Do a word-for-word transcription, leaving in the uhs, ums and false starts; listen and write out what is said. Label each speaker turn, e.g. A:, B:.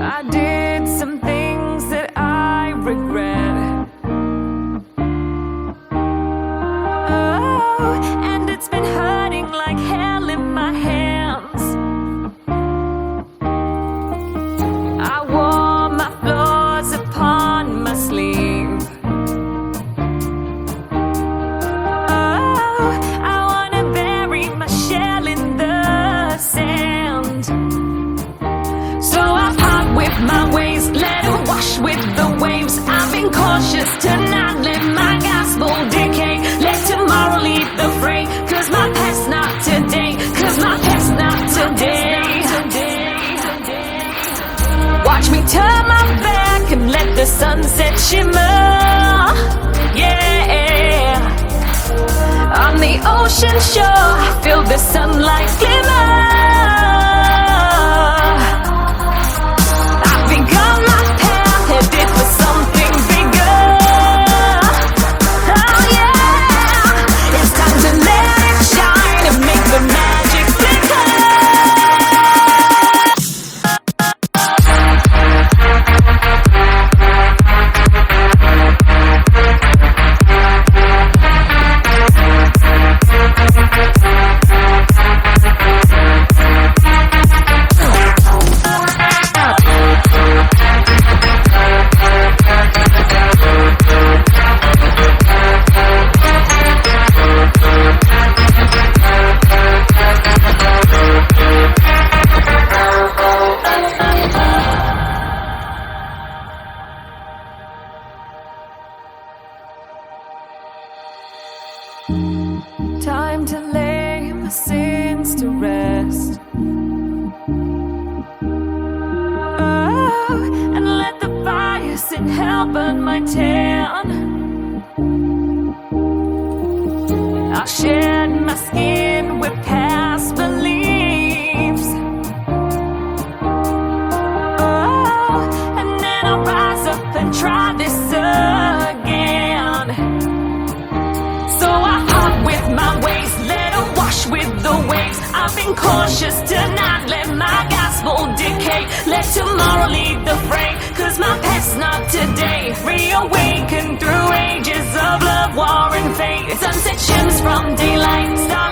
A: I did some things that I regret. Oh, and it's been hurting like hell in my hands. I wore my flaws upon my sleeve. Oh, I wanna bury my shell in the sand. So I part with my ways, let it wash with the waves. I've been cautious to not let my gospel decay. Let tomorrow lead the fray, cause my past not today, cause my past not today. Watch me turn my back and let the sunset shimmer. Yeah, on the ocean shore, I feel the sunlight glimmer. Time to lay my sins to rest. Oh, and let the fire sit hell burn my tan. I'll shed my skin with past beliefs. Oh, and then I'll rise up and try this again. So I part with my ways, let them wash with the waves. I've been cautious to not let my gospel decay. Let tomorrow lead the fray, cause my past not today. Reawaken through ages of love, war and fate. Sunset shims from daylight, stars